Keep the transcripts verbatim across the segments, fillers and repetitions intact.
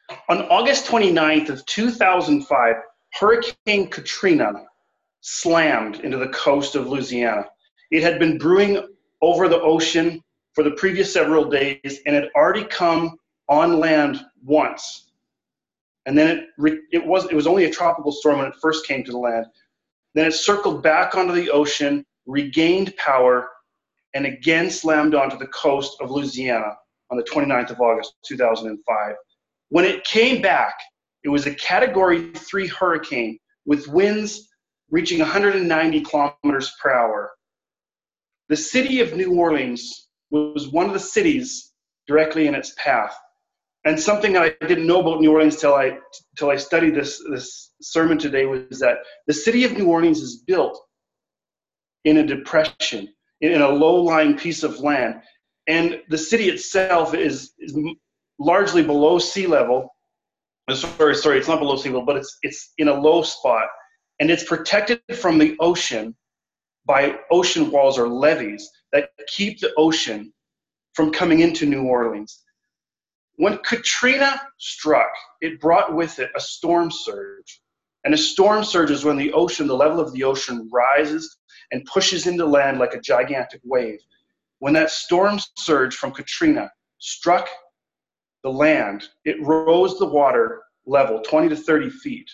On August twenty-ninth of two thousand five, Hurricane Katrina slammed into the coast of Louisiana. It had been brewing over the ocean for the previous several days and had already come on land once. And then it, it, was, it was only a tropical storm when it first came to the land. Then it circled back onto the ocean, regained power, and again slammed onto the coast of Louisiana on the twenty-ninth of August, two thousand five. When it came back, it was a Category three hurricane with winds reaching one hundred ninety kilometers per hour. The city of New Orleans was one of the cities directly in its path. And something that I didn't know about New Orleans till I, till I studied this, this sermon today was that the city of New Orleans is built in a depression, in a low-lying piece of land. And the city itself is, is largely below sea level. Sorry, sorry, it's not below sea level, but it's it's in a low spot. And it's protected from the ocean by ocean walls or levees that keep the ocean from coming into New Orleans. When Katrina struck, it brought with it a storm surge. And a storm surge is when the ocean, the level of the ocean rises and pushes into land like a gigantic wave. When that storm surge from Katrina struck the land, it rose the water level twenty to thirty feet.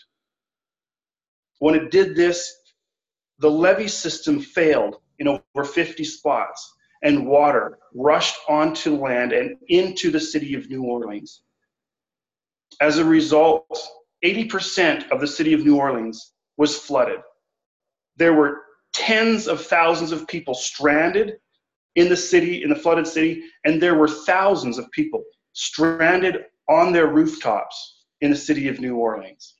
When it did this, the levee system failed in over fifty spots, and water rushed onto land and into the city of New Orleans. As a result, eighty percent of the city of New Orleans was flooded. There were tens of thousands of people stranded in the city, in the flooded city, and there were thousands of people stranded on their rooftops in the city of New Orleans.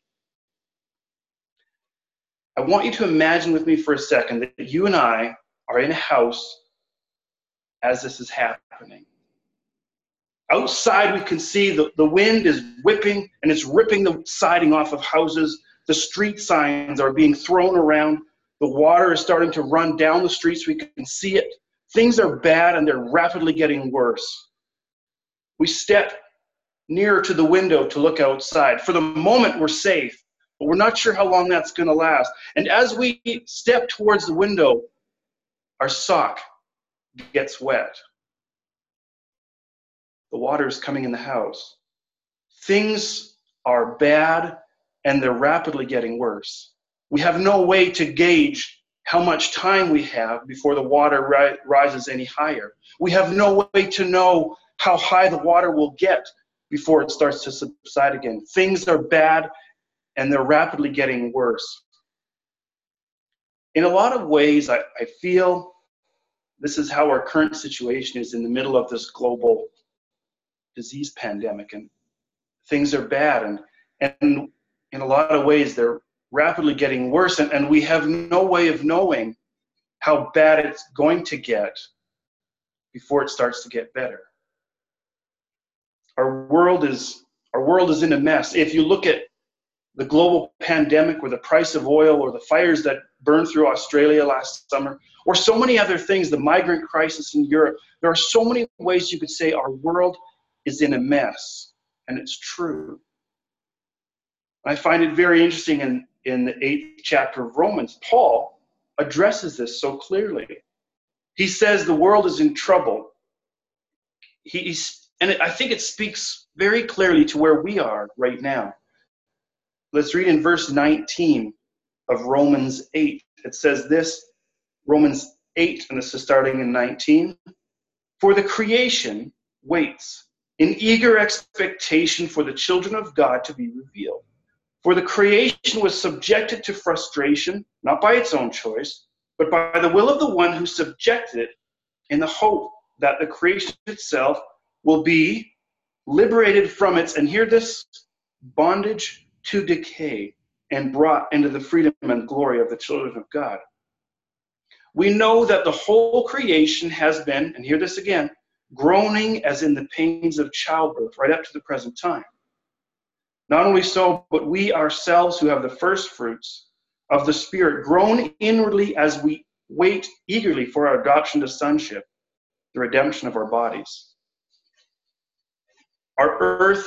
I want you to imagine with me for a second that you and I are in a house as this is happening. Outside we can see the, the wind is whipping and it's ripping the siding off of houses. The street signs are being thrown around. The water is starting to run down the streets. We can see it. Things are bad and they're rapidly getting worse. We step nearer to the window to look outside. For the moment, we're safe, but we're not sure how long that's going to last. And as we step towards the window, our sock gets wet. The water is coming in the house. Things are bad, and they're rapidly getting worse. We have no way to gauge how much time we have before the water ri- rises any higher. We have no way to know how high the water will get before it starts to subside again. Things are bad, and they're rapidly getting worse. In a lot of ways, I, I feel this is how our current situation is in the middle of this global disease pandemic, and things are bad, and, and in a lot of ways, they're rapidly getting worse, and, and we have no way of knowing how bad it's going to get before it starts to get better. Our world is our world is in a mess. If you look at the global pandemic or the price of oil or the fires that burned through Australia last summer, or so many other things, the migrant crisis in Europe, there are so many ways you could say our world is in a mess, and it's true. I find it very interesting in, in the eighth chapter of Romans, Paul addresses this so clearly. He says the world is in trouble. He's And I think it speaks very clearly to where we are right now. Let's read in verse nineteen of Romans eight. It says this, Romans eight, and this is starting in nineteen. For the creation waits in eager expectation for the children of God to be revealed. For the creation was subjected to frustration, not by its own choice, but by the will of the one who subjected it, in the hope that the creation itself will be liberated from its, and hear this, bondage to decay, and brought into the freedom and glory of the children of God. We know that the whole creation has been, and hear this again, groaning as in the pains of childbirth right up to the present time. Not only so, but we ourselves who have the first fruits of the Spirit groan inwardly as we wait eagerly for our adoption to sonship, the redemption of our bodies. Our earth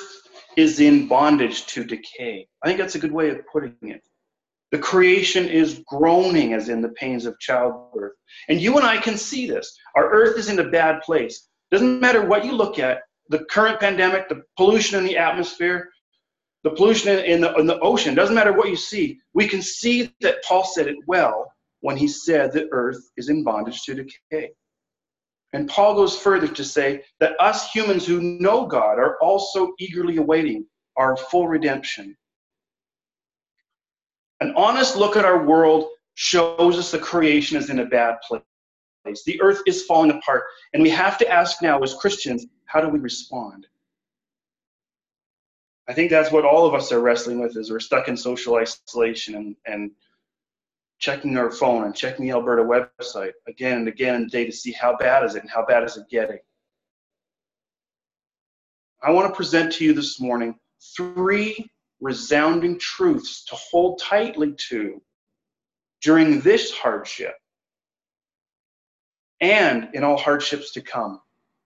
is in bondage to decay. I think that's a good way of putting it. The creation is groaning as in the pains of childbirth. And you and I can see this. Our earth is in a bad place. Doesn't matter what you look at, the current pandemic, the pollution in the atmosphere, the pollution in the, in the ocean, doesn't matter what you see. We can see that Paul said it well when he said that earth is in bondage to decay. And Paul goes further to say that us humans who know God are also eagerly awaiting our full redemption. An honest look at our world shows us the creation is in a bad place. The earth is falling apart. And we have to ask now as Christians, how do we respond? I think that's what all of us are wrestling with, is we're stuck in social isolation and, and checking our phone and checking the Alberta website again and again in the day to see how bad is it and how bad is it getting. I want to present to you this morning three resounding truths to hold tightly to during this hardship and in all hardships to come.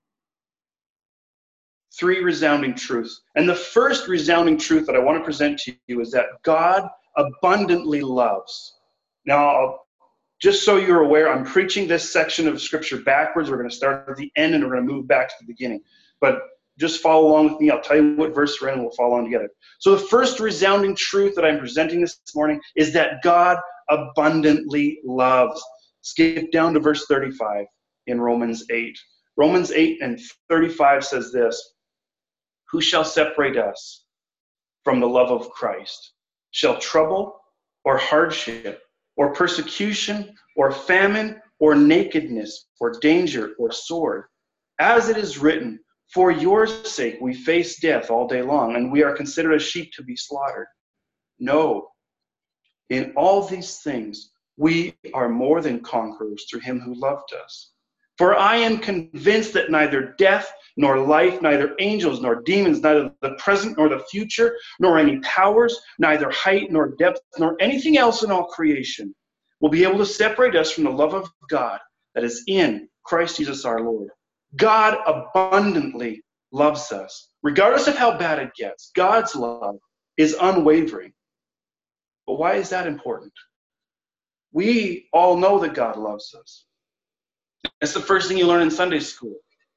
Three resounding truths. And the first resounding truth that I want to present to you is that God abundantly loves. Now, just so you're aware, I'm preaching this section of Scripture backwards. We're going to start at the end and we're going to move back to the beginning. But just follow along with me. I'll tell you what verse we're in and we'll follow on together. So the first resounding truth that I'm presenting this morning is that God abundantly loves. Skip down to verse thirty-five in Romans eight. Romans eight and thirty-five says this: who shall separate us from the love of Christ? Shall trouble or hardship or persecution or famine or nakedness or danger or sword? As it is written, for your sake we face death all day long, and we are considered as sheep to be slaughtered. No, in all these things we are more than conquerors through him who loved us. For I am convinced that neither death nor life, neither angels nor demons, neither the present nor the future, nor any powers, neither height nor depth, nor anything else in all creation will be able to separate us from the love of God that is in Christ Jesus our Lord. God abundantly loves us. Regardless of how bad it gets, God's love is unwavering. But why is that important? We all know that God loves us. It's the first thing you learn in Sunday school.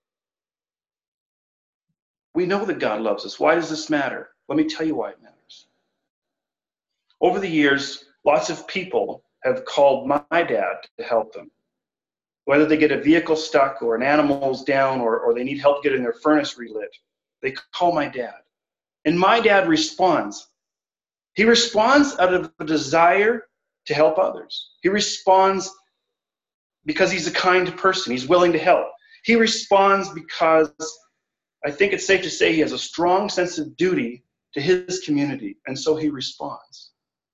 We know that God loves us. Why does this matter? Let me tell you why it matters. Over the years, lots of people have called my dad to help them. Whether they get a vehicle stuck or an animal's down or, or they need help getting their furnace relit, they call my dad. And my dad responds. He responds out of a desire to help others. He responds because he's a kind person. He's willing to help. He responds because I think it's safe to say he has a strong sense of duty to his community, and so he responds.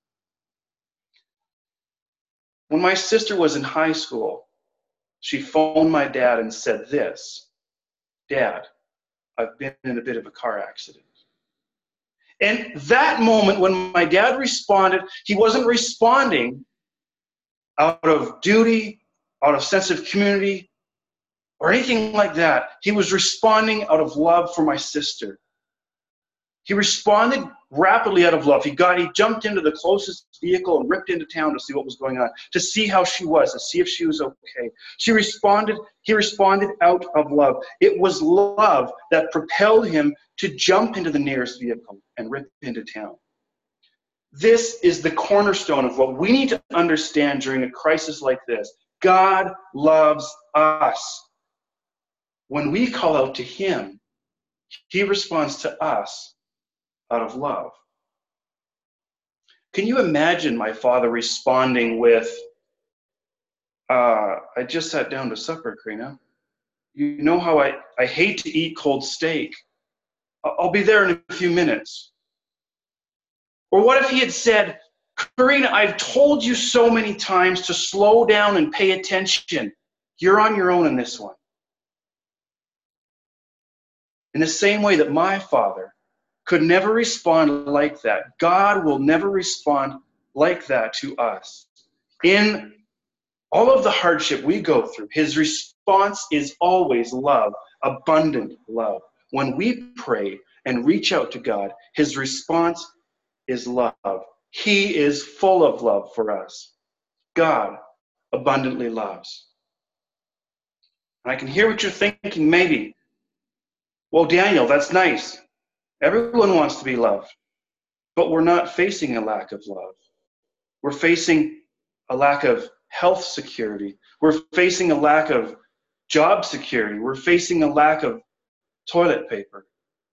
When my sister was in high school, she phoned my dad and said this: Dad, I've been in a bit of a car accident. And that moment when my dad responded, he wasn't responding out of duty, out of sense of community, or anything like that. He was responding out of love for my sister. He responded rapidly out of love. He got, he jumped into the closest vehicle and ripped into town to see what was going on, to see how she was, to see if she was okay. She responded, he responded out of love. It was love that propelled him to jump into the nearest vehicle and rip into town. This is the cornerstone of what we need to understand during a crisis like this. God loves us. When we call out to him, he responds to us out of love. Can you imagine my father responding with, uh, I just sat down to supper, Karina. You know how I, I hate to eat cold steak. I'll be there in a few minutes. Or what if he had said, Karina, I've told you so many times to slow down and pay attention. You're on your own in this one. In the same way that my father could never respond like that, God will never respond like that to us. In all of the hardship we go through, his response is always love, abundant love. When we pray and reach out to God, his response is love. He is full of love for us. God abundantly loves. And I can hear what you're thinking, maybe. Well, Daniel, that's nice. Everyone wants to be loved. But we're not facing a lack of love. We're facing a lack of health security. We're facing a lack of job security. We're facing a lack of toilet paper.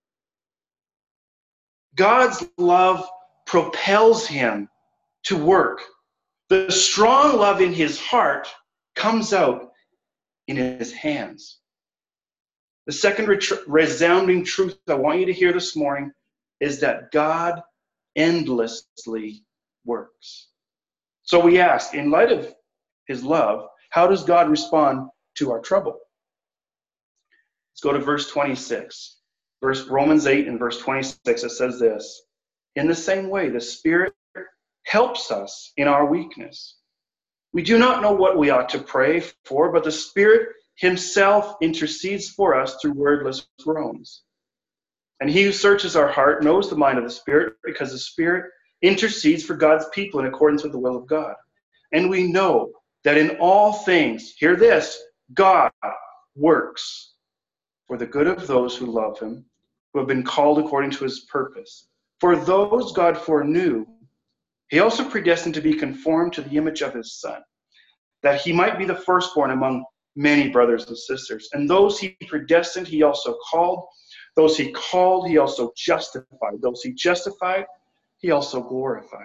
God's love propels him to work. The strong love in his heart comes out in his hands. The second ret- resounding truth I want you to hear this morning is that God endlessly works. So we ask, in light of his love, how does God respond to our trouble? Let's go to verse twenty-six. Verse Romans eight and verse twenty-six, it says this: in the same way, the Spirit helps us in our weakness. We do not know what we ought to pray for, but the Spirit himself intercedes for us through wordless groans. And he who searches our heart knows the mind of the Spirit, because the Spirit intercedes for God's people in accordance with the will of God. And we know that in all things, hear this, God works for the good of those who love him, who have been called according to his purpose. For those God foreknew, he also predestined to be conformed to the image of his Son, that he might be the firstborn among many brothers and sisters. And those he predestined, he also called. Those he called, he also justified. Those he justified, he also glorified.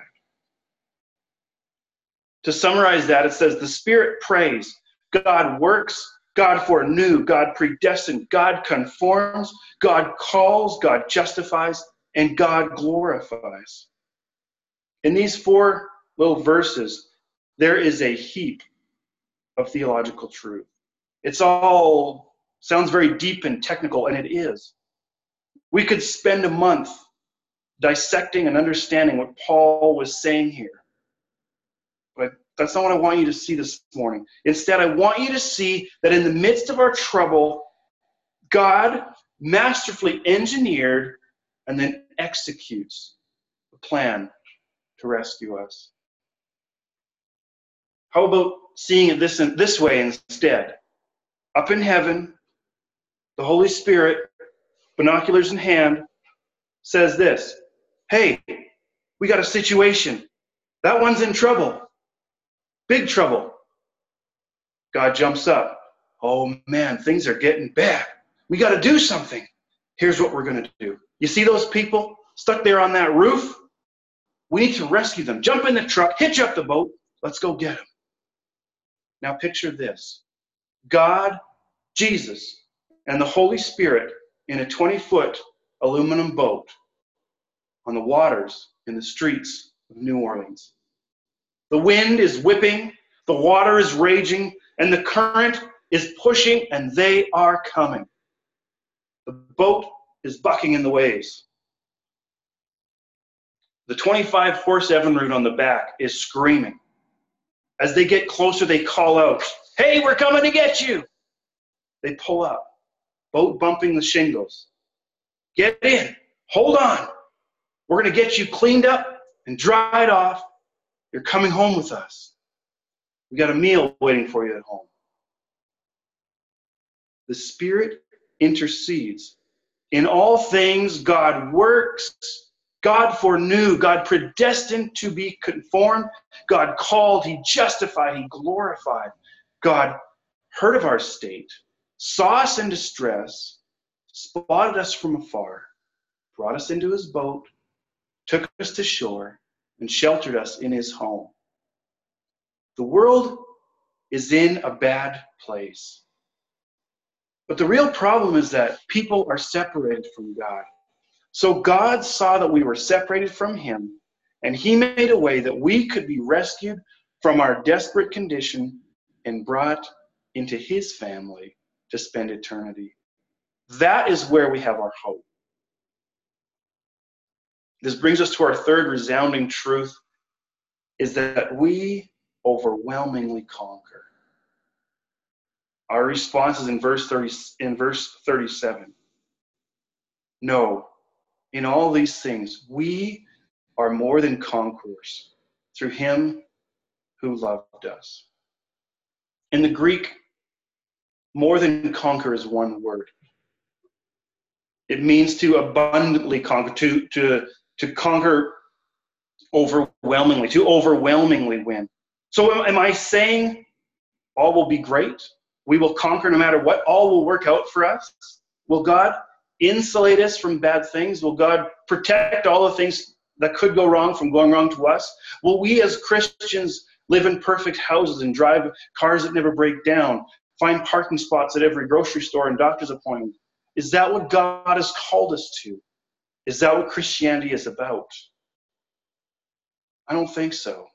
To summarize that, it says the Spirit prays, God works, God foreknew, God predestined, God conforms, God calls, God justifies, and God glorifies. In these four little verses, there is a heap of theological truth. It's all sounds very deep and technical, and it is. We could spend a month dissecting and understanding what Paul was saying here. But that's not what I want you to see this morning. Instead, I want you to see that in the midst of our trouble, God masterfully engineered and then executes a plan to rescue us. How about seeing it this, this way instead? Up in heaven, the Holy Spirit, binoculars in hand, says this: hey, we got a situation. That one's in trouble. Big trouble. God jumps up. Oh man, things are getting bad. We got to do something. Here's what we're going to do. You see those people stuck there on that roof? We need to rescue them. Jump in the truck, hitch up the boat. Let's go get them. Now picture this. God, Jesus, and the Holy Spirit in a twenty-foot aluminum boat on the waters in the streets of New Orleans. The wind is whipping, the water is raging, and the current is pushing, and they are coming. The boat is bucking in the waves. The twenty-five horse Evinrude on the back is screaming. As they get closer, they call out, hey, we're coming to get you. They pull up, boat bumping the shingles. Get in, hold on. We're going to get you cleaned up and dried off. You're coming home with us. We got a meal waiting for you at home. The Spirit intercedes. In all things, God works. God foreknew. God predestined to be conformed. God called. He justified. He glorified. God heard of our state, saw us in distress, spotted us from afar, brought us into his boat, took us to shore, and sheltered us in his home. The world is in a bad place. But the real problem is that people are separated from God. So God saw that we were separated from him, and he made a way that we could be rescued from our desperate condition and brought into his family to spend eternity. That is where we have our hope. This brings us to our third resounding truth, is that we overwhelmingly conquer. Our response is in verse thirty, in verse thirty-seven. No, in all these things, we are more than conquerors through him who loved us. In the Greek, more than conquer is one word. It means to abundantly conquer, to, to, to conquer overwhelmingly, to overwhelmingly win. So am, am I saying all will be great? We will conquer no matter what? All will work out for us? Will God insulate us from bad things? Will God protect all the things that could go wrong from going wrong to us? Will we as Christians live in perfect houses and drive cars that never break down, find parking spots at every grocery store and doctor's appointment? Is that what God has called us to? Is that what Christianity is about? I don't think so.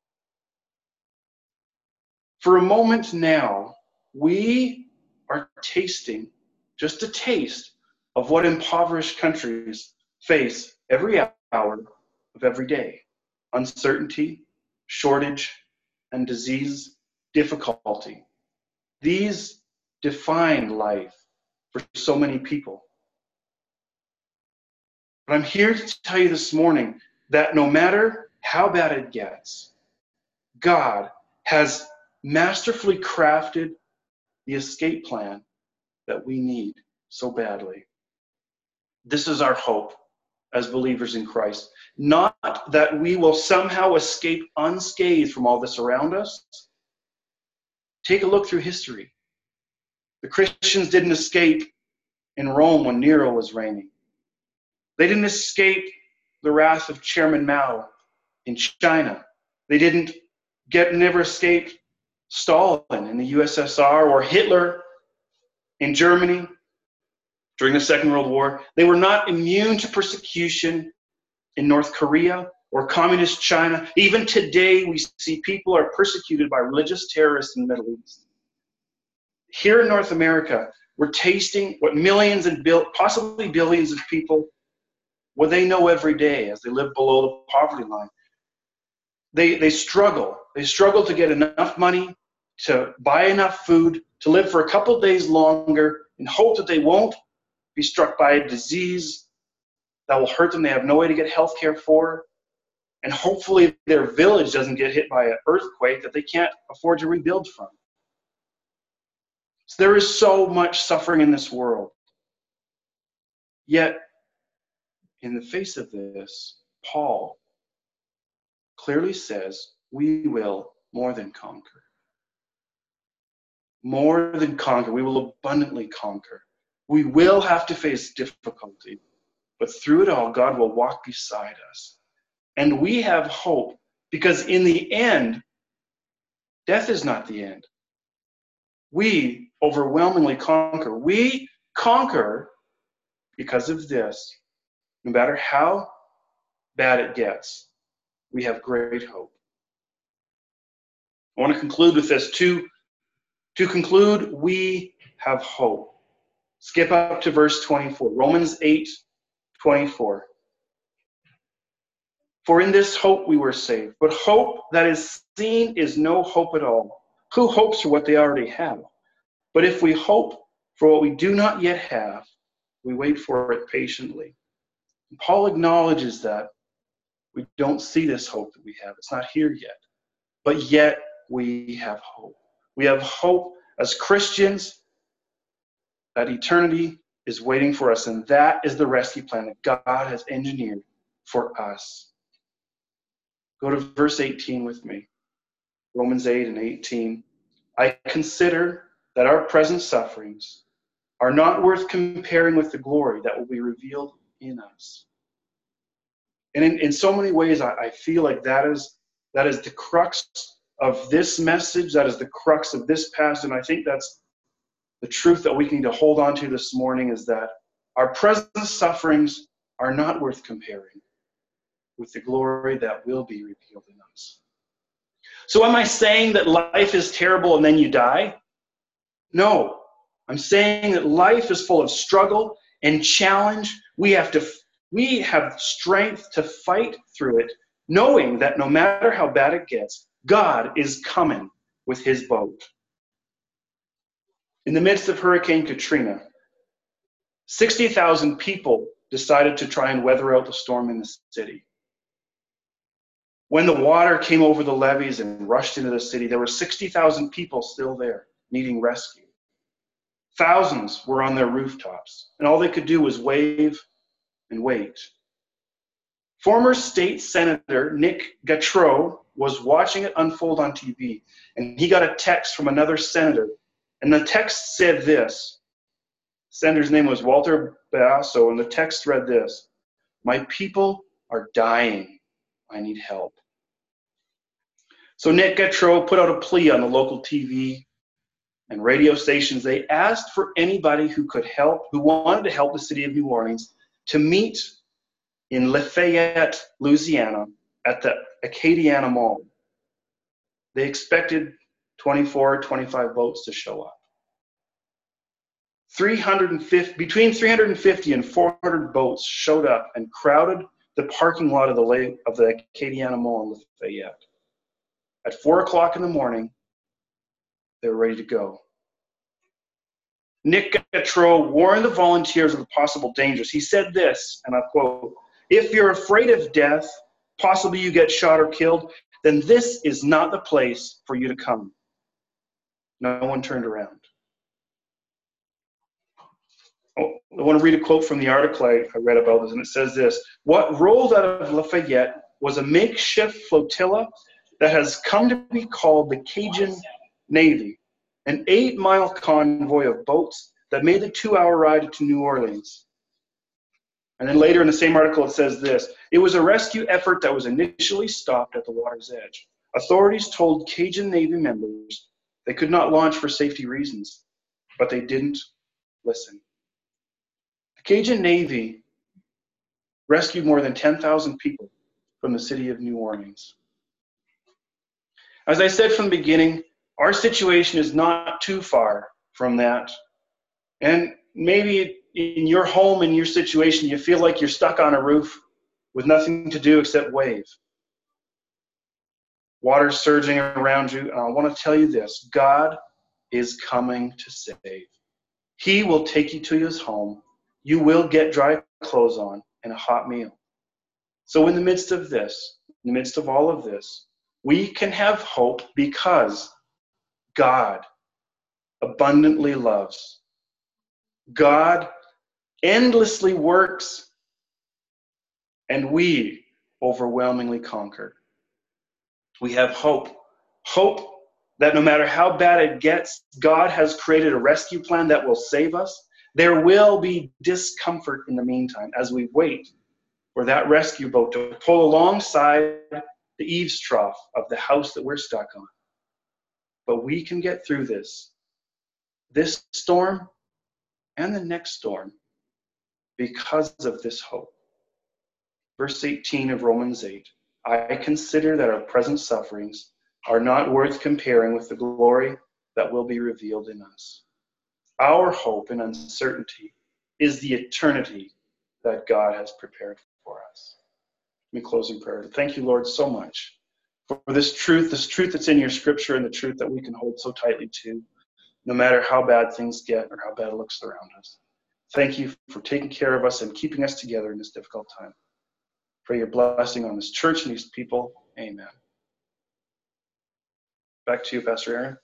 For a moment now, we are tasting just a taste of what impoverished countries face every hour of every day. Uncertainty, shortage, and disease, difficulty. These define life for so many people. But I'm here to tell you this morning that no matter how bad it gets, God has masterfully crafted the escape plan that we need so badly. This is our hope as believers in Christ. Not that we will somehow escape unscathed from all this around us. Take a look through history. The Christians didn't escape in Rome when Nero was reigning. They didn't escape the wrath of Chairman Mao in China. They didn't get never escaped Stalin in the U S S R or Hitler in Germany during the Second World War. They were not immune to persecution in North Korea or communist China. Even today, we see people are persecuted by religious terrorists in the Middle East. Here in North America, we're tasting what millions and bil- possibly billions of people, what they know every day as they live below the poverty line. They, they struggle. They struggle to get enough money, to buy enough food, to live for a couple days longer in hope that they won't be struck by a disease that will hurt them. They have no way to get health care for. And hopefully their village doesn't get hit by an earthquake that they can't afford to rebuild from. So there is so much suffering in this world. Yet, in the face of this, Paul clearly says, we will more than conquer. More than conquer. We will abundantly conquer. We will have to face difficulty, but through it all, God will walk beside us. And we have hope, because in the end, death is not the end. We overwhelmingly conquer. We conquer because of this. No matter how bad it gets, we have great hope. I want to conclude with this. To, to conclude, we have hope. Skip up to verse twenty-four. Romans eight twenty-four. For in this hope we were saved. But hope that is seen is no hope at all. Who hopes for what they already have? But if we hope for what we do not yet have, we wait for it patiently. And Paul acknowledges that we don't see this hope that we have. It's not here yet. But yet we have hope. We have hope as Christians that eternity is waiting for us. And that is the rescue plan that God has engineered for us. Go to verse eighteen with me. Romans eight and eighteen. I consider that our present sufferings are not worth comparing with the glory that will be revealed in us. And in, in so many ways, I, I feel like that is, that is the crux of this message. That is the crux of this passage. And I think that's the truth that we need to hold on to this morning, is that our present sufferings are not worth comparing with the glory that will be revealed in us. So am I saying that life is terrible and then you die? No. I'm saying that life is full of struggle and challenge. We have to, we have strength to fight through it, knowing that no matter how bad it gets, God is coming with his boat. In the midst of Hurricane Katrina, sixty thousand people decided to try and weather out the storm in the city. When the water came over the levees and rushed into the city, there were sixty thousand people still there needing rescue. Thousands were on their rooftops, and all they could do was wave and wait. Former state senator Nick Gautreaux was watching it unfold on T V, and he got a text from another senator, and the text said this. The senator's name was Walter Basso, and the text read this: "My people are dying. I need help." So Nick Gautreaux put out a plea on the local T V and radio stations. They asked for anybody who could help, who wanted to help the city of New Orleans, to meet in Lafayette, Louisiana, at the Acadiana Mall. They expected twenty-four, twenty-five boats to show up. three hundred fifty, between three hundred fifty and four hundred boats showed up and crowded the parking lot of the lake of the Acadiana Mall in Lafayette. At four o'clock in the morning, they were ready to go. Nick Gautreaux warned the volunteers of the possible dangers. He said this, and I quote, "If you're afraid of death, possibly you get shot or killed, then this is not the place for you to come." No one turned around. Oh, I want to read a quote from the article I, I read about this, and it says this: "What rolled out of Lafayette was a makeshift flotilla that has come to be called the Cajun Navy, an eight-mile convoy of boats that made the two-hour ride to New Orleans." And then later in the same article, it says this: "It was a rescue effort that was initially stopped at the water's edge. Authorities told Cajun Navy members they could not launch for safety reasons, but they didn't listen." The Cajun Navy rescued more than ten thousand people from the city of New Orleans. As I said from the beginning, our situation is not too far from that. And maybe in your home, in your situation, you feel like you're stuck on a roof with nothing to do except wave. Water's surging around you, and I want to tell you this: God is coming to save. He will take you to his home. You will get dry clothes on and a hot meal. So in the midst of this, in the midst of all of this, we can have hope because God abundantly loves. God endlessly works, and we overwhelmingly conquer. We have hope. Hope that no matter how bad it gets, God has created a rescue plan that will save us. There will be discomfort in the meantime as we wait for that rescue boat to pull alongside the eaves trough of the house that we're stuck on. But we can get through this, this storm and the next storm, because of this hope. Verse eighteen of Romans eight, "I consider that our present sufferings are not worth comparing with the glory that will be revealed in us." Our hope and uncertainty is the eternity that God has prepared for us. Let me close in prayer. Thank you, Lord, so much for this truth, this truth that's in your scripture, and the truth that we can hold so tightly to, no matter how bad things get or how bad it looks around us. Thank you for taking care of us and keeping us together in this difficult time. Pray your blessing on this church and these people. Amen. Back to you, Pastor Aaron.